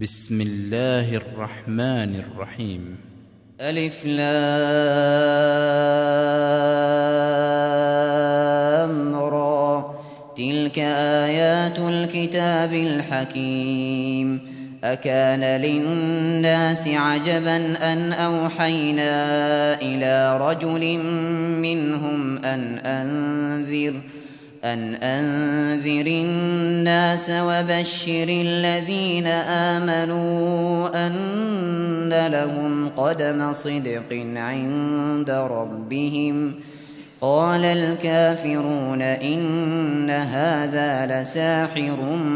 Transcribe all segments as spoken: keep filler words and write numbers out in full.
بسم الله الرحمن الرحيم. ألف لام را تلك آيات الكتاب الحكيم. أكان للناس عجبا أن أوحينا إلى رجل منهم أن أنذر أن أنذر الناس وبشر الذين آمنوا أن لهم قدم صدق عند ربهم. قال الكافرون إن هذا لساحر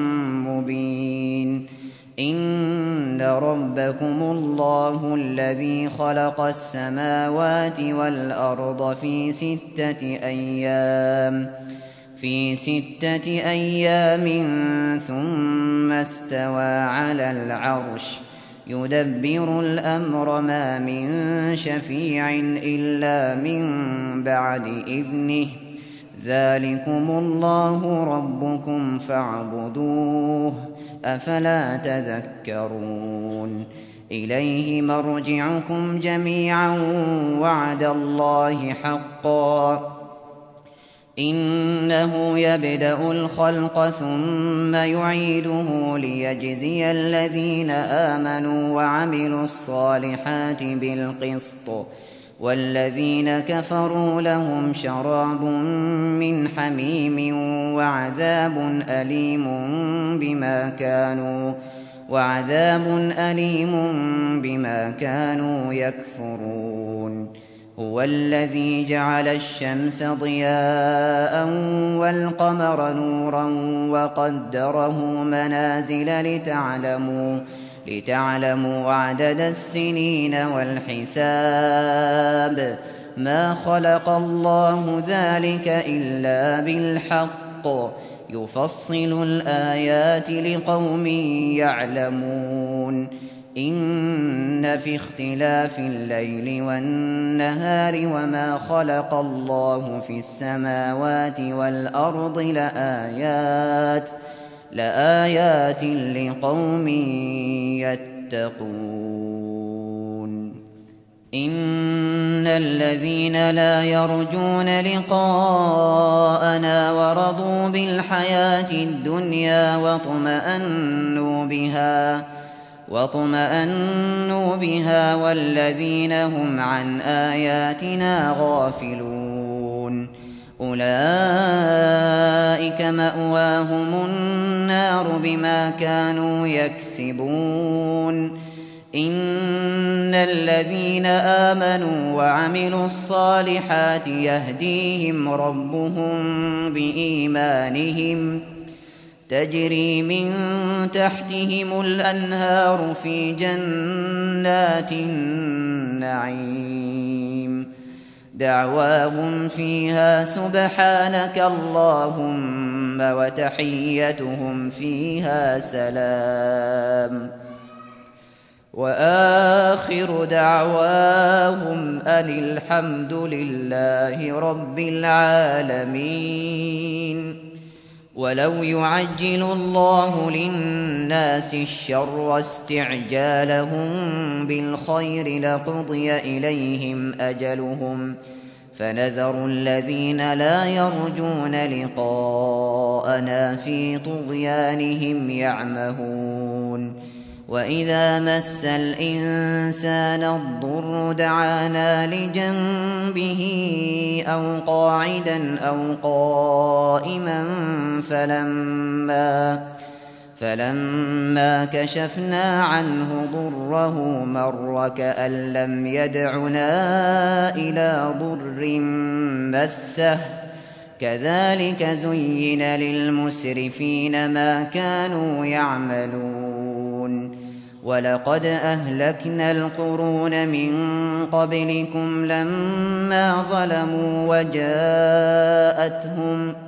مبين. إن ربكم الله الذي خلق السماوات والأرض في ستة أيام في ستة أيام ثم استوى على العرش يدبر الأمر ما من شفيع إلا من بعد إذنه. ذلكم الله ربكم فاعبدوه أفلا تذكرون. إليه مرجعكم جميعا وعد الله حقا. إنه يبدأ الخلق ثم يعيده ليجزي الذين آمنوا وعملوا الصالحات بالقسط والذين كفروا لهم شراب من حميم وعذاب أليم بما كانوا وعذاب أليم بما كانوا يكفرون. هو الذي جعل الشمس ضياء والقمر نورا وقدره منازل لتعلموا لتعلموا عدد السنين والحساب. ما خلق الله ذلك إلا بالحق يفصل الآيات لقوم يعلمون. إن في اختلاف الليل والنهار وما خلق الله في السماوات والأرض لآيات لآيات لقوم يتقون. إن الذين لا يرجون لقاءنا ورضوا بالحياة الدنيا واطمأنوا بها واطمأنوا بها والذين هم عن آياتنا غافلون أولئك مأواهم النار بما كانوا يكسبون. إن الذين آمنوا وعملوا الصالحات يهديهم ربهم بإيمانهم تجري من تحتهم الأنهار في جنات النعيم. دعواهم فيها سبحانك اللهم وتحيتهم فيها سلام. وآخر دعواهم أن الحمد لله رب العالمين. ولو يعجل الله للناس الشر استعجالهم بالخير لقضي إليهم أجلهم فنذر الذين لا يرجون لقاءنا في طغيانهم يعمهون. وإذا مس الإنسان الضر دعانا لجنبه أو قاعدا أو قائما فلما فلما كشفنا عنه ضره مر كأن لم يدعنا إلى ضر مسه. كذلك زين للمسرفين ما كانوا يعملون. ولقد أهلكنا القرون من قبلكم لما ظلموا وجاءتهم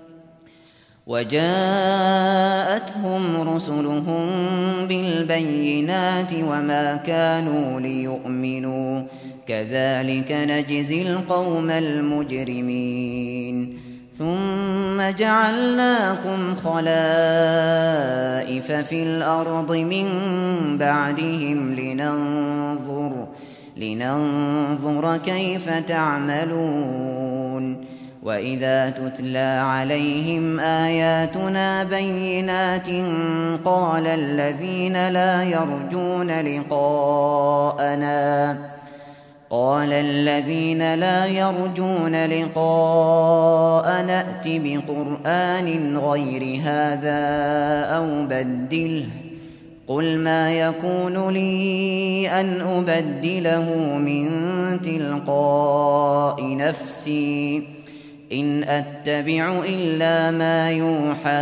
وجاءتهم رسلهم بالبينات وما كانوا ليؤمنوا. كذلك نجزي القوم المجرمين. ثم جعلناكم خلائف في الأرض من بعدهم لننظر, لننظر كيف تعملون وإذا تتلى عليهم آياتنا بينات قال الذين لا يرجون لقاءنا قال الذين لا يرجون لقاءنا ائت بقرآن غير هذا أو بدله قل ما يكون لي أن أبدله من تلقاء نفسي إن أتبع إلا ما يوحى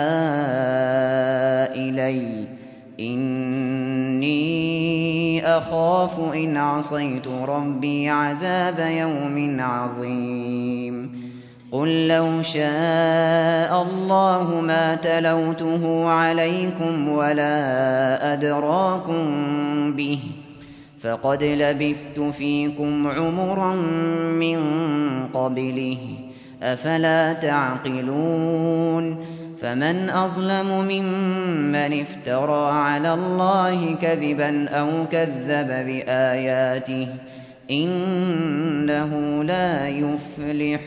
إلي إني أخاف إن عصيت ربي عذاب يوم عظيم قل لو شاء الله ما تلوته عليكم ولا أدراكم به فقد لبثت فيكم عمرا من قبله أفلا تعقلون فمن أظلم ممن افترى على الله كذبا أو كذب بآياته إنه لا يفلح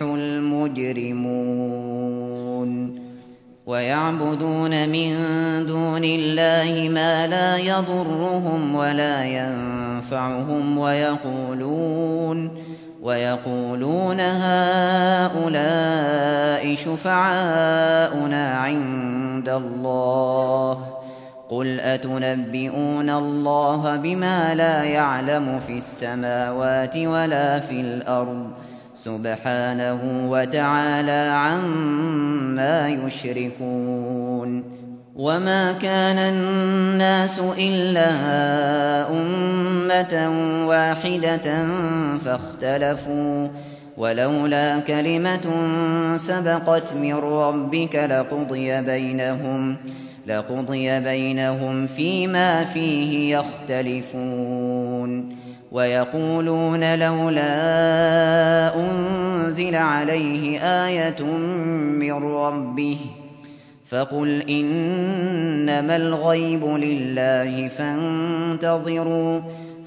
المجرمون ويعبدون من دون الله ما لا يضرهم ولا ينفعهم ويقولون ويقولون هؤلاء شفعاؤنا عند الله قل أتنبئون الله بما لا يعلم في السماوات ولا في الأرض سبحانه وتعالى عما يشركون وما كان الناس إلا أمة واحدة فاختلفوا ولولا كلمة سبقت من ربك لقضي بينهم لقضي بينهم فيما فيه يختلفون ويقولون لولا أنزل عليه آية من ربه فقل إنما الغيب لله فانتظروا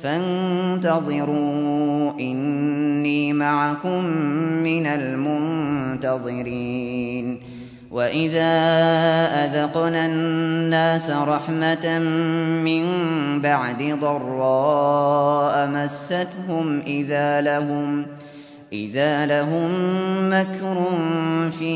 فانتظروا إني معكم من المنتظرين وإذا أذقنا الناس رحمة من بعد ضراء مستهم إذا لهم إذا لهم مكر في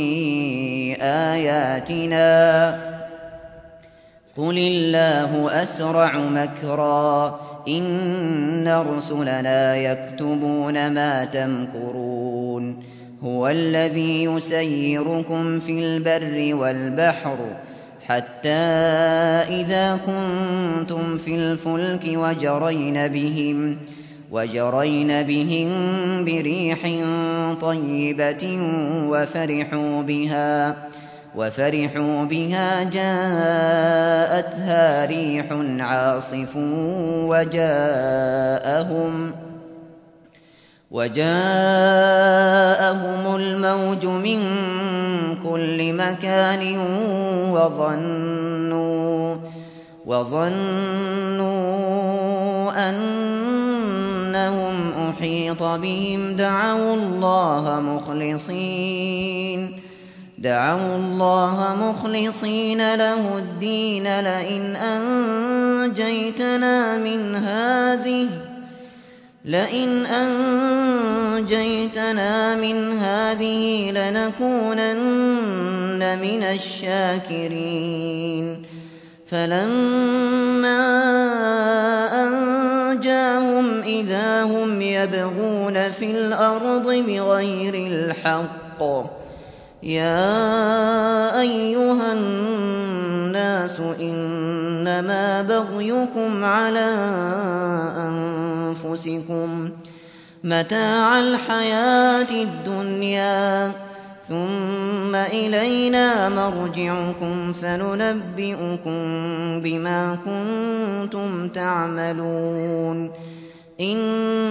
آياتنا قل الله أسرع مكرا إن رسلنا يكتبون ما تمكرون هو الذي يسيركم في البر والبحر حتى إذا كنتم في الفلك وجرين بهم وجرين بهم بريح طيبة وفرحوا بها وفرحوا بها جاءتها ريح عاصف وجاءهم وجاءهم الموج من كل مكان وظنوا وظنوا أنهم أحيط بهم دعوا الله مخلصين دعوا الله مخلصين له الدين لئن أنجيتنا من هذه لئن أنجيتنا من هذه لنكونن من الشاكرين فلما أنجاهم إذا هم يبغون في الأرض بغير الحق يا أيها الناس إنما بغيكم على أنفسكم متاع الحياة الدنيا ثم إلينا مرجعكم فننبئكم بما كنتم تعملون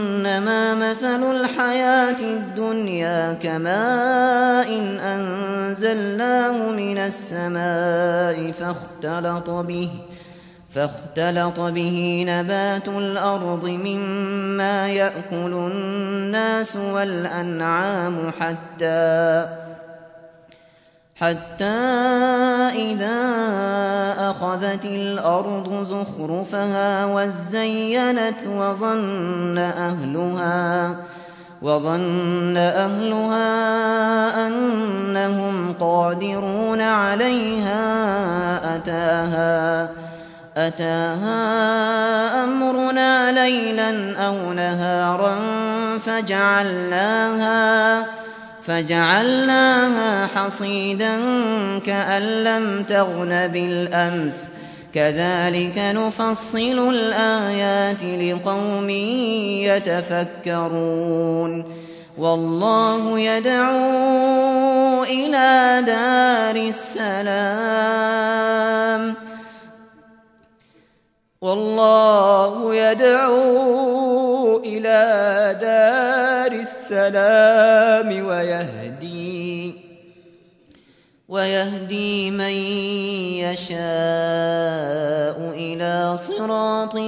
إنما مثل الحياة الدنيا كماء أنزلناه من السماء فاختلط به فاختلط به نبات الأرض مما يأكل الناس والأنعام حتى حتى إذا أخذت الأرض زخرفها وزينت وظن أهلها وظن أهلها أنهم قادرون عليها أتاها أتاها أمرنا ليلا أو نهارا فجعلناها فجعلناها حصيدا كأن لم تغن بالأمس كذلك نفصل الآيات لقوم يتفكرون والله يدعو إلى دار السلام والله يدعو إلى دار السلام ويهدي ويهدي من يشاء إلى صراط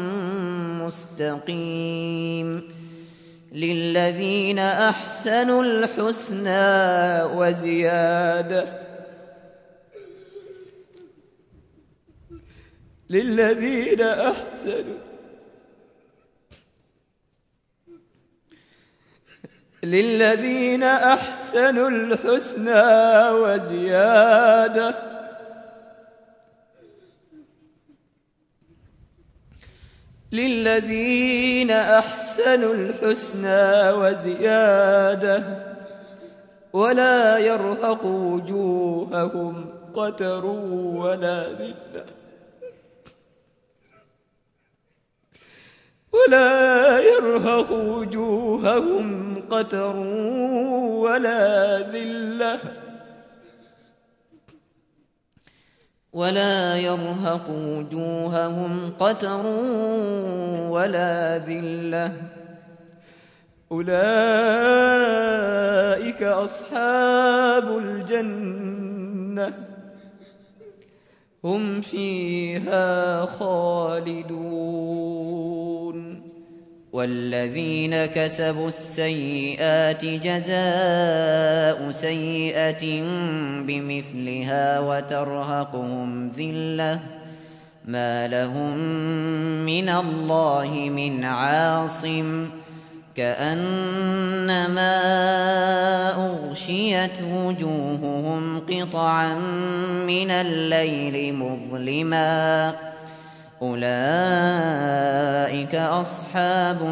مستقيم للذين أحسنوا الحسنى وزيادة للذين أحسنوا للذين أحسنوا الحسنى وزيادة للذين أحسنوا الحسنى وزيادة ولا يرهق وجوههم قتر ولا ذلة ولا يرهق وجوههم قتر ولا ذلة ولا يرهق وجوههم قتر ولا ذلة أولئك أصحاب الجنة هم فيها خالدون والذين كسبوا السيئات جزاء سيئة بمثلها وترهقهم ذلة ما لهم من الله من عاصم كأنما أغشيت وجوههم قطعا من الليل مظلما أولئك أصحاب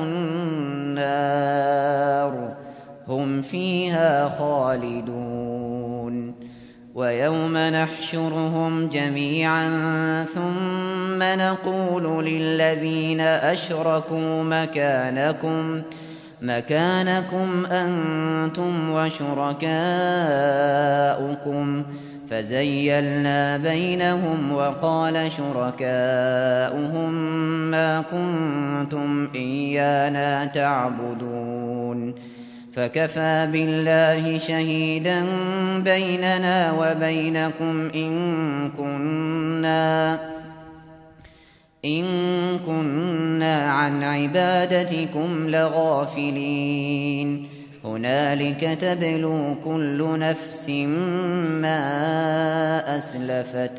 النار هم فيها خالدون ويوم نحشرهم جميعا ثم نقول للذين أشركوا مكانكم مكانكم أنتم وشركاؤكم فزيلنا بينهم وقال شركاؤهم ما كنتم إيانا تعبدون فكفى بالله شهيدا بيننا وبينكم إن كنا إن كنا عن عبادتكم لغافلين هنالك تبلو كل نفس ما أسلفت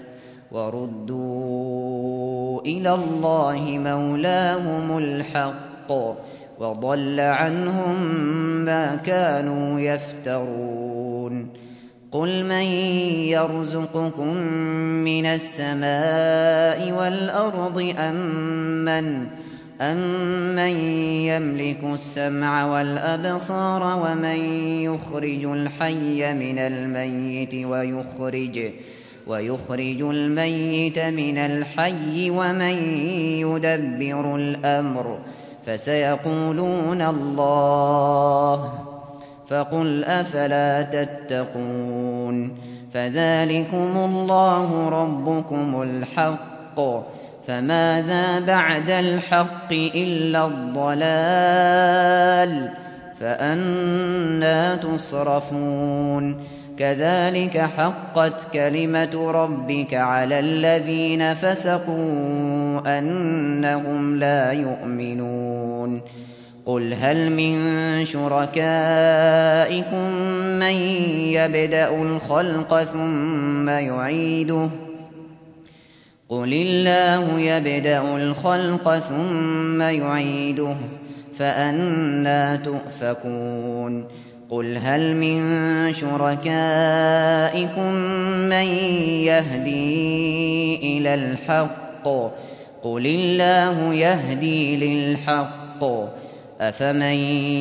وردوا إلى الله مولاهم الحق وضل عنهم ما كانوا يفترون قل من يرزقكم من السماء والأرض أمن أمن يملك السمع والأبصار ومن يخرج الحي من الميت ويخرج ويخرج الميت من الحي ومن يدبر الأمر فسيقولون الله فقل أفلا تتقون فذلكم الله ربكم الحق فماذا بعد الحق إلا الضلال فأنى تصرفون كذلك حقت كلمة ربك على الذين فسقوا أنهم لا يؤمنون قل هل من شركائكم من يبدأ الخلق ثم يعيده قل الله يبدأ الخلق ثم يعيده فأنى تؤفكون قل هل من شركائكم من يهدي إلى الحق قل الله يهدي للحق أفمن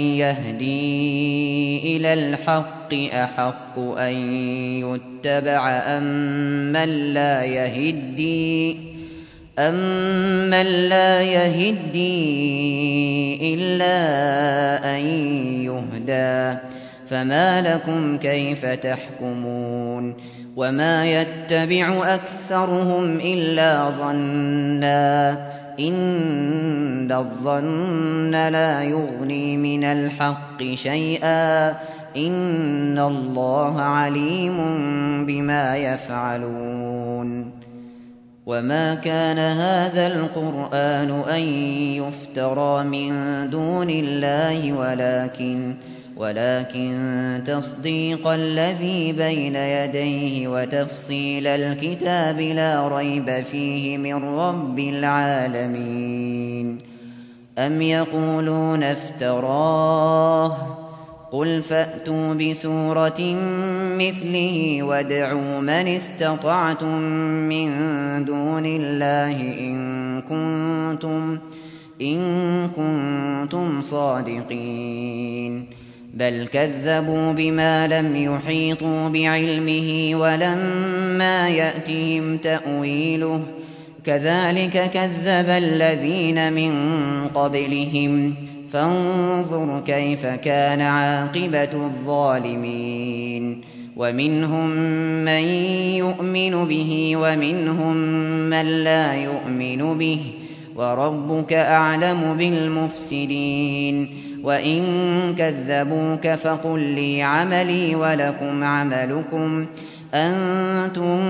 يهدي إلى الحق أحق أن يتبع أمن لا يهدي أمن لا يهدي إلا أن يهدى فما لكم كيف تحكمون وما يتبع أكثرهم إلا ظنا إن الظن لا يغني من الحق شيئا إن الله عليم بما يفعلون وما كان هذا القرآن أن يفترى من دون الله ولكن ولكن تصديق الذي بين يديه وتفصيل الكتاب لا ريب فيه من رب العالمين أم يقولون افتراه قل فأتوا بسورة مثله وادعوا من استطعتم من دون الله إن كنتم, إن كنتم صادقين بل كذبوا بما لم يحيطوا بعلمه ولما يأتهم تأويله كذلك كذب الذين من قبلهم فانظر كيف كان عاقبة الظالمين ومنهم من يؤمن به ومنهم من لا يؤمن به وربك أعلم بالمفسدين وإن كذبوك فقل لي عملي ولكم عملكم أنتم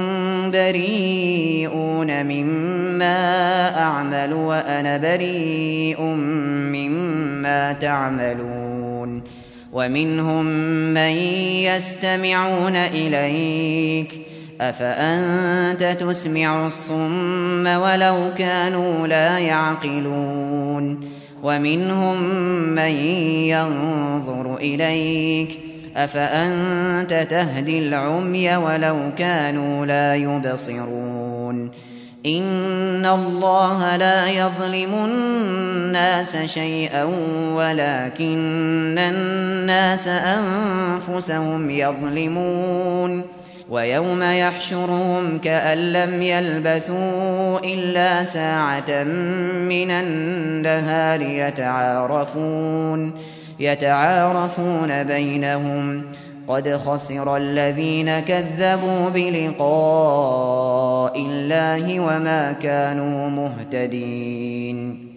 بريئون مما أعمل وأنا بريء مما تعملون ومنهم من يستمعون إليك أفأنت تسمع الصم ولو كانوا لا يعقلون ومنهم من ينظر إليك أفأنت تهدي العمي ولو كانوا لا يبصرون إن الله لا يظلم الناس شيئا ولكن الناس أنفسهم يظلمون ويوم يحشرهم كأن لم يلبثوا إلا ساعة من النهار يتعارفون يتعارفون بينهم قد خسر الذين كذبوا بلقاء الله وما كانوا مهتدين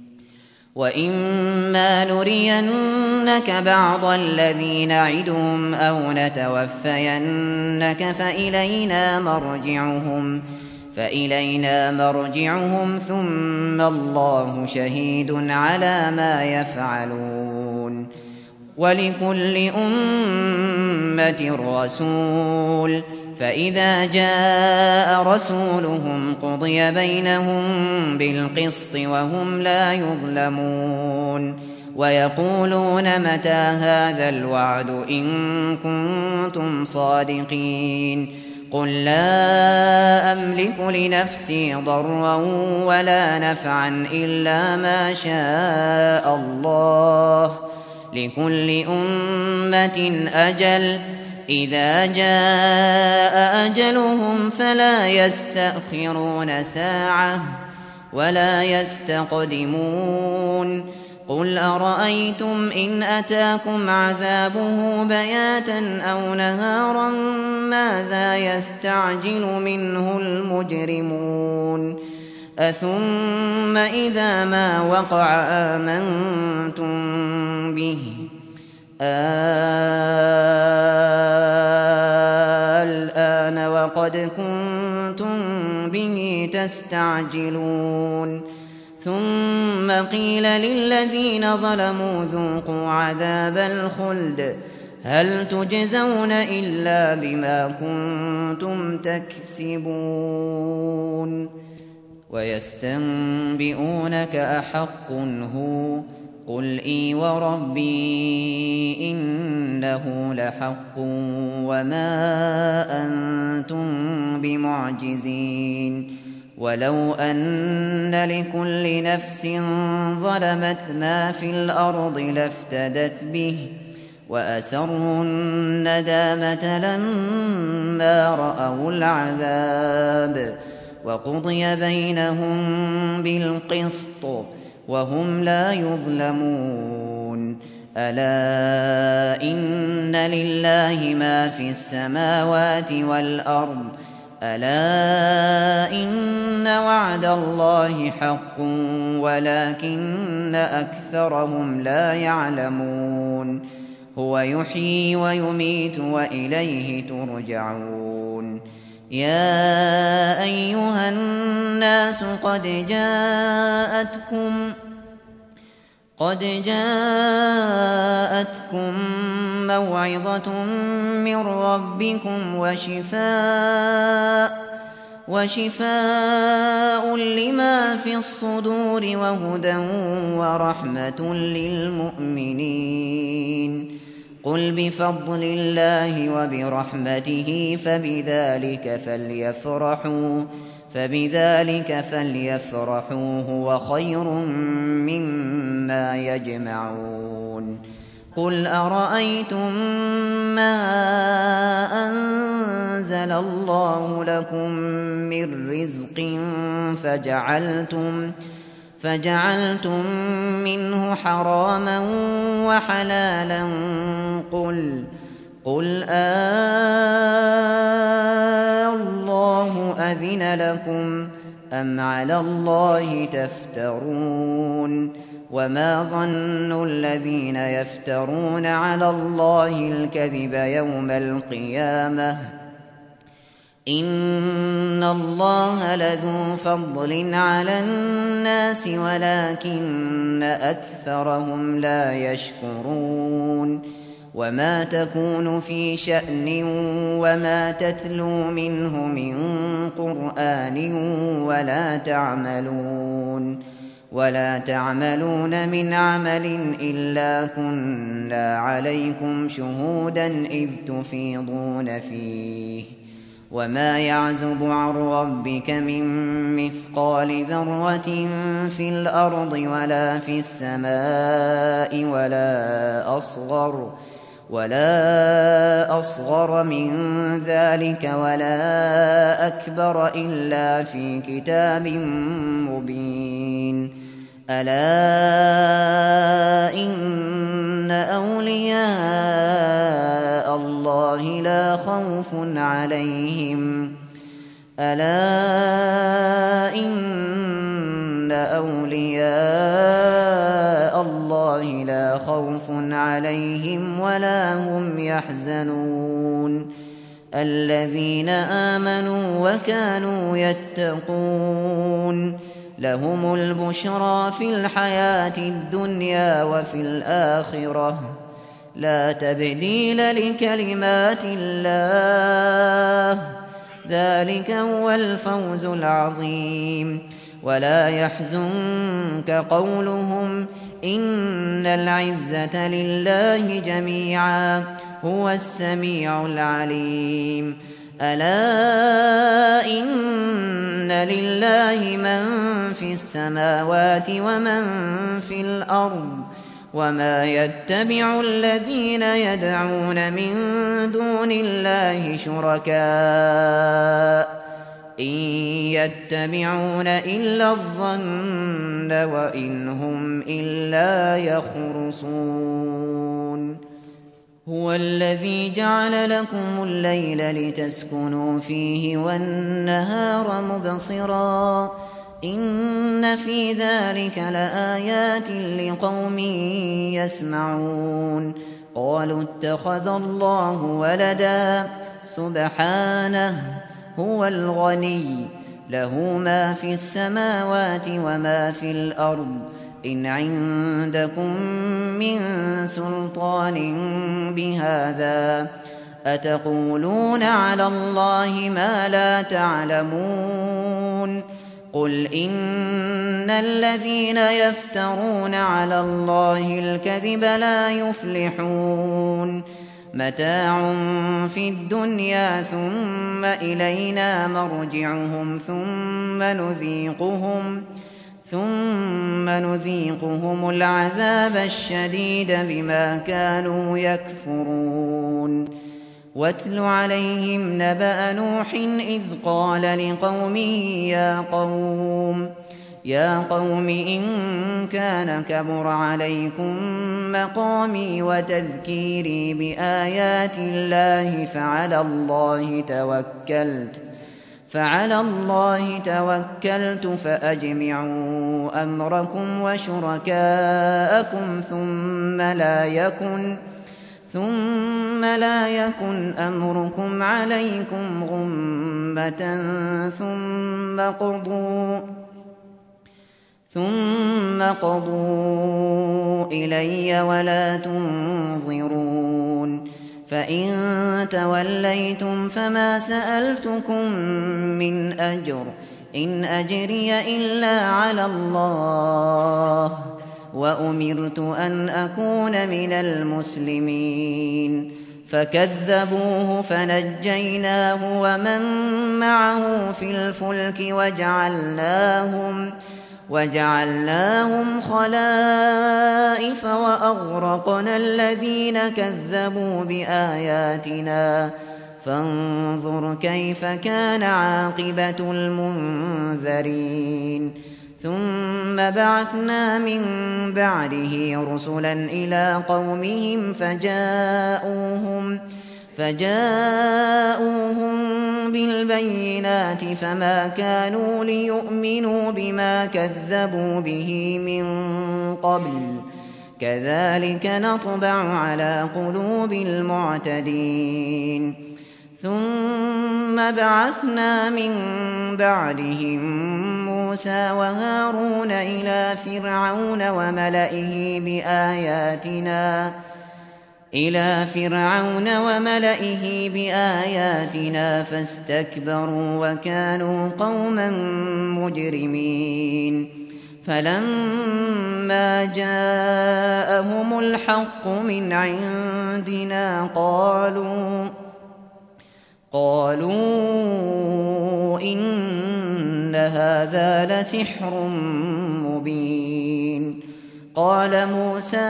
وإما نرينك بعض الذي نعدهم أو نتوفينك فإلينا مرجعهم فإلينا مرجعهم ثم الله شهيد على ما يفعلون ولكل أمة رسول فإذا جاء رسولهم قضي بينهم بالقسط وهم لا يظلمون ويقولون متى هذا الوعد إن كنتم صادقين قل لا أملك لنفسي ضرا ولا نفعا إلا ما شاء الله لكل أمة أجل إذا جاء أجلهم فلا يستأخرون ساعة ولا يستقدمون قل أرأيتم إن أتاكم عذابه بياتا أو نهارا ماذا يستعجل منه المجرمون أثم إذا ما وقع آمنتم به قد كنتم به تستعجلون ثم قيل للذين ظلموا ذوقوا عذاب الخلد هل تجزون إلا بما كنتم تكسبون ويستنبئونك أحق هو قل إي وربي إنه لحق وما أنتم بمعجزين ولو أن لكل نفس ظلمت ما في الأرض لافتدت به وأسروا الندامة لما رأوا العذاب وقضي بينهم بالقسط وهم لا يظلمون ألا إن لله ما في السماوات والأرض ألا إن وعد الله حق ولكن أكثرهم لا يعلمون هو يحيي ويميت وإليه ترجعون يا أيها الناس قد جاءتكم قد جاءتكم موعظة من ربكم وشفاء وشفاء لما في الصدور وهدى ورحمة للمؤمنين قل بفضل الله وبرحمته فبذلك فليفرحوا فبذلك فليفرحوا هو خير مما يجمعون قل أرأيتم ما أنزل الله لكم من رزق فجعلتم فجعلتم منه حراما وحلالا قل قل آه الله أذن لكم أم على الله تفترون وما ظن الذين يفترون على الله الكذب يوم القيامة إن الله لذو فضل على الناس ولكن أكثرهم لا يشكرون وما تكون في شأن وما تتلو منه من قرآن ولا تعملون ولا تعملون من عمل إلا كنا عليكم شهودا إذ تفيضون فيه وما يعزب عن ربك من مثقال ذرة في الأرض ولا في السماء ولا أصغر ولا أصغر من ذلك ولا أكبر إلا في كتاب مبين ألا إن أولياء الله لا خوف عليهم ألا إن أولياء الله لا خوف عليهم ولا هم يحزنون الذين آمنوا وكانوا يتقون لهم البشرى في الحياة الدنيا وفي الآخرة لا تبديل لكلمات الله ذلك هو الفوز العظيم ولا يحزنك قولهم إن العزة لله جميعا هو السميع العليم ألا إن لله من في السماوات ومن في الأرض وما يتبع الذين يدعون من دون الله شركاء إن يتبعون إلا الظن وإن هم إلا يخرصون هو الذي جعل لكم الليل لتسكنوا فيه والنهار مبصرا إن في ذلك لآيات لقوم يسمعون قالوا اتخذ الله ولدا سبحانه هو الغني له ما في السماوات وما في الأرض إن عندكم من سلطان بهذا أتقولون على الله ما لا تعلمون قل إن الذين يفترون على الله الكذب لا يفلحون متاع في الدنيا ثم إلينا مرجعهم ثم نذيقهم ثم نذيقهم العذاب الشديد بما كانوا يكفرون واتل عليهم نبأ نوح إذ قال لقومه يا قوم يا قوم إن كان كبر عليكم مقامي وتذكيري بآيات الله فعلى الله توكلت فعلى الله توكلت فأجمعوا أمركم وشركاءكم ثم لا يكن ثم لا يكن أمركم عليكم غمة ثم قضوا ثم قضوا إلي ولا تنظرون فإن توليتم فما سألتكم من أجر إن أجري إلا على الله وأمرت أن أكون من المسلمين فكذبوه فنجيناه ومن معه في الفلك وجعلناهم وجعلناهم خلائف وأغرقنا الذين كذبوا بآياتنا فانظر كيف كان عاقبة المنذرين ثم بعثنا من بعده رسلا إلى قومهم فجاءوهم فجاءوهم بالبينات فما كانوا ليؤمنوا بما كذبوا به من قبل كذلك نطبع على قلوب المعتدين ثم بعثنا من بعدهم موسى وهارون إلى فرعون وملئه بآياتنا إلى فرعون وملئه بآياتنا فاستكبروا وكانوا قوما مجرمين فلما جاءهم الحق من عندنا قالوا قالوا إن هذا لسحر مبين قال موسى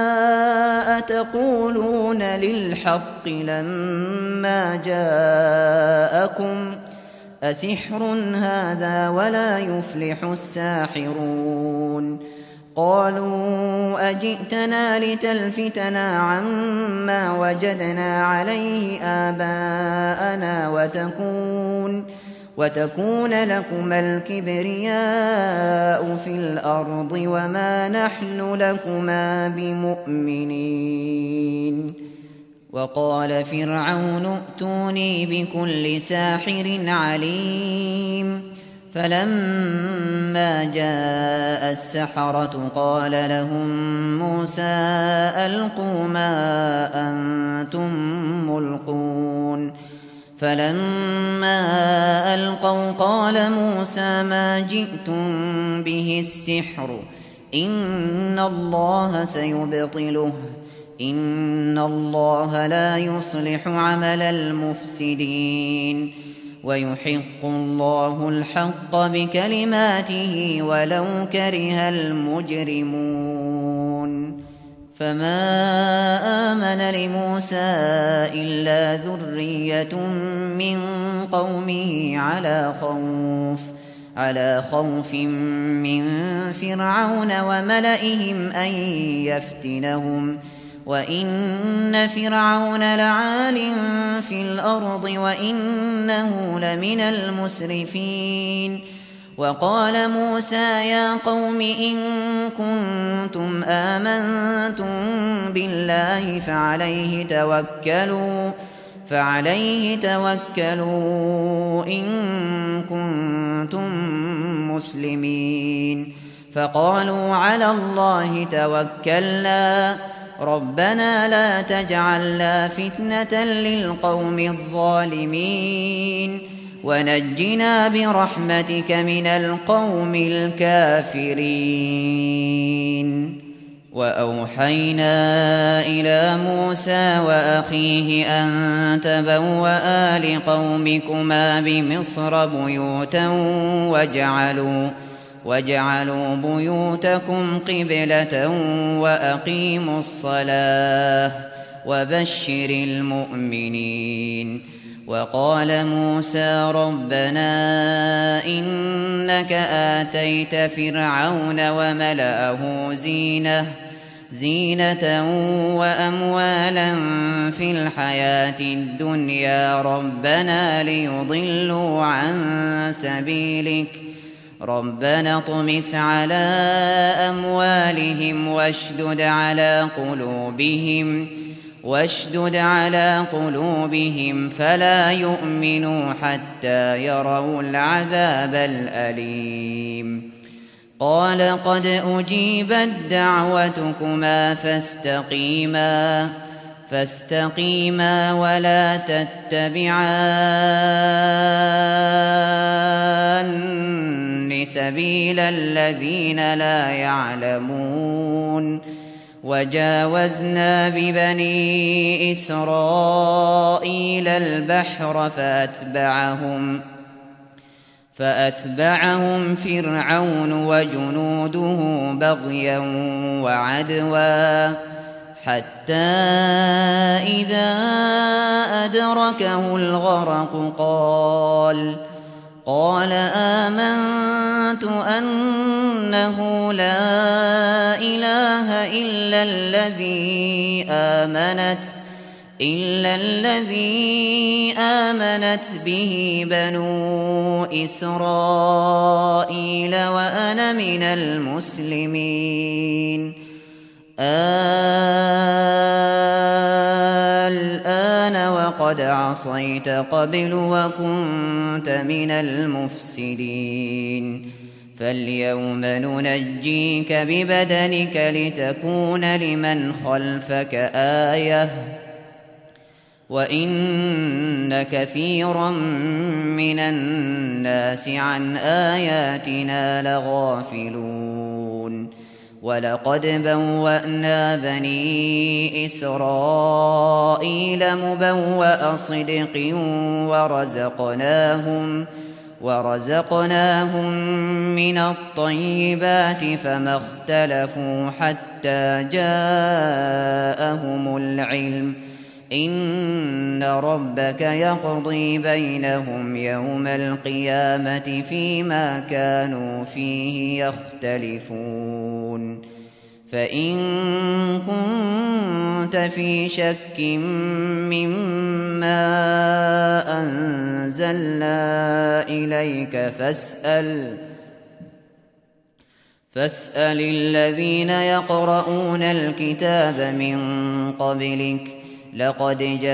أتقولون للحق لما جاءكم أسحر هذا ولا يفلح الساحرون قالوا أجئتنا لتلفتنا عما وجدنا عليه آباءنا وتكون وتكون لكما الكبرياء في الأرض وما نحن لكما بمؤمنين وقال فرعون ائتوني بكل ساحر عليم فلما جاء السحرة قال لهم موسى ألقوا ما أنتم ملقون فلما ألقوا قال موسى ما جئتم به السحر إن الله سيبطله إن الله لا يصلح عمل المفسدين ويحق الله الحق بكلماته ولو كره المجرمون فما آمن لموسى إلا ذرية من قومه على خوف على خوف من فرعون وملئهم أن يفتنهم وإن فرعون لعال في الأرض وإنه لمن المسرفين وقال موسى يا قوم إن كنتم آمنتم بالله فعليه توكلوا فعليه توكلوا إن كنتم مسلمين فقالوا على الله توكلنا ربنا لا تجعلنا فتنة للقوم الظالمين ونجنا برحمتك من القوم الكافرين. وأوحينا إلى موسى وأخيه أن تبوأ لقومكما بمصر بيوتا واجعلوا واجعلوا بيوتكم قبلة وأقيموا الصلاة وبشر المؤمنين. وقال موسى ربنا إنك آتيت فرعون وملأه زينة زينة وأموالا في الحياة الدنيا ربنا ليضلوا عن سبيلك ربنا اطمس على أموالهم واشدد على قلوبهم واشدد على قلوبهم فلا يؤمنوا حتى يروا العذاب الأليم. قال قد أجيبت دعوتكما فاستقيما فاستقيما ولا تتبعان سبيل الذين لا يعلمون. وجاوزنا ببني إسرائيل البحر فأتبعهم فأتبعهم فرعون وجنوده بغيا وعدوا حتى إذا أدركه الغرق قال قال آمنت أنه لا إله إلا الذي آمنت إلا الذي آمنت به بنو إسرائيل وأنا من المسلمين. الآن وقد عصيت قبل وكنت من المفسدين فاليوم ننجيك ببدنك لتكون لمن خلفك آية وإن كثيرا من الناس عن آياتنا لغافلون. ولقد بوأنا بني إسرائيل مبوأ صدق ورزقناهم ورزقناهم من الطيبات فما اختلفوا حتى جاءهم العلم إن ربك يقضي بينهم يوم القيامة فيما كانوا فيه يختلفون. فإن كنت في شك مما أنزلنا إليك فاسأل فاسأل الذين يقرؤون الكتاب من قبلك لقد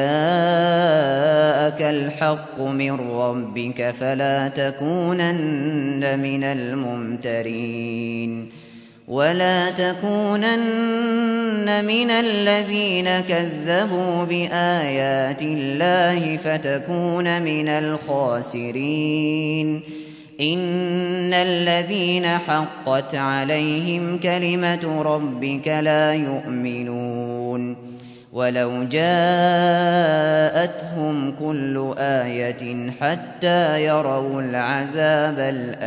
جاءك الحق من ربك فلا تكونن من الممترين ولا تكونن من الذين كذبوا بآيات الله فتكون من الخاسرين. إن الذين حقت عليهم كلمة ربك لا يؤمنون ولو جاءتهم كل آية حتى يروا العذاب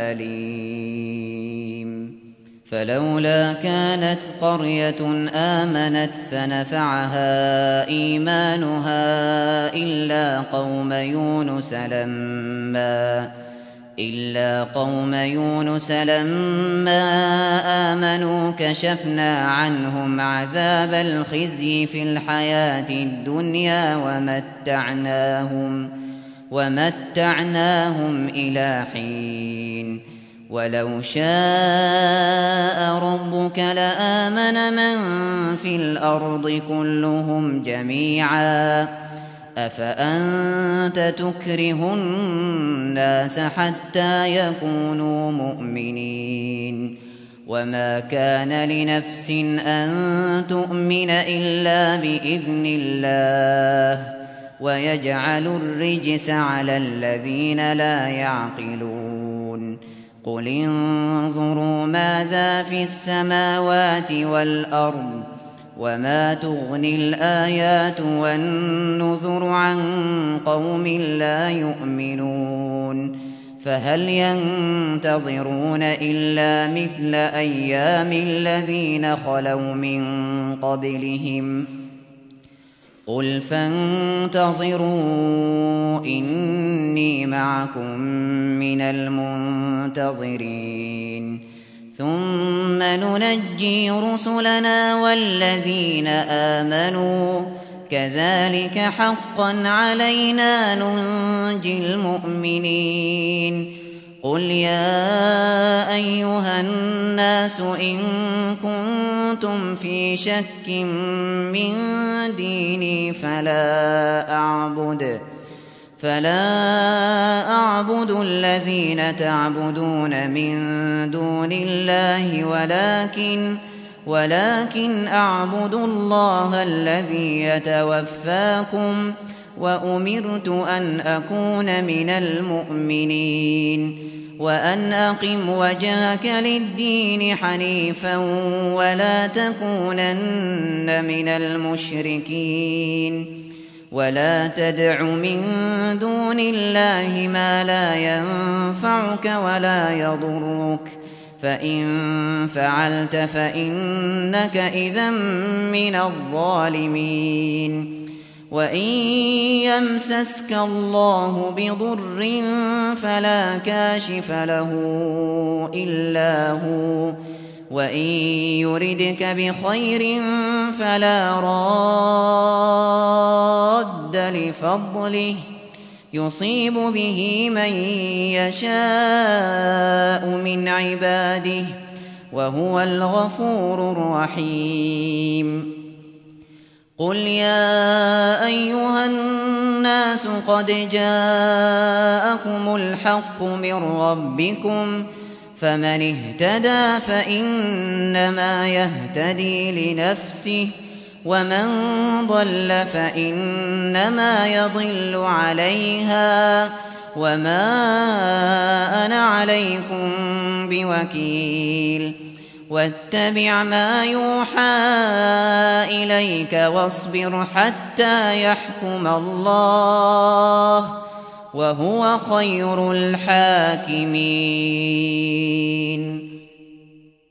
الأليم. فلولا كانت قرية آمنت فنفعها إيمانها إلا قوم يونس لما إلا قوم يونس لما آمنوا كشفنا عنهم عذاب الخزي في الحياة الدنيا ومتعناهم ومتعناهم إلى حين. ولو شاء ربك لآمن من في الأرض كلهم جميعا أفأنت تكره الناس حتى يكونوا مؤمنين وما كان لنفس أن تؤمن إلا بإذن الله ويجعل الرجس على الذين لا يعقلون قل انظروا ماذا في السماوات والأرض وما تغني الآيات والنذر عن قوم لا يؤمنون فهل ينتظرون إلا مثل أيام الذين خلوا من قبلهم قل فانتظروا إني معكم من المنتظرين ثم ننجي رسلنا والذين آمنوا كذلك حقا علينا ننجي المؤمنين قل يا أيها الناس إن كنتم في شك من ديني فلا أعبد فلا أعبد الذين تعبدون من دون الله ولكن ولكن أعبد الله الذي يتوفاكم وأمرت أن أكون من المؤمنين وأن أقم وجهك للدين حنيفا ولا تكونن من المشركين ولا تدع من دون الله ما لا ينفعك ولا يضرك فإن فعلت فإنك إذا من الظالمين وإن يمسسك الله بضر فلا كاشف له إلا هو وإن يردك بخير فلا راد لفضله يصيب به من يشاء من عباده وهو الغفور الرحيم قل يا أيها الناس قد جاءكم الحق من ربكم فمن اهتدى فإنما يهتدي لنفسه ومن ضل فإنما يضل عليها وما أنا عليكم بوكيل واتبع ما يوحى إليك واصبر حتى يحكم الله وهو خير الحاكمين.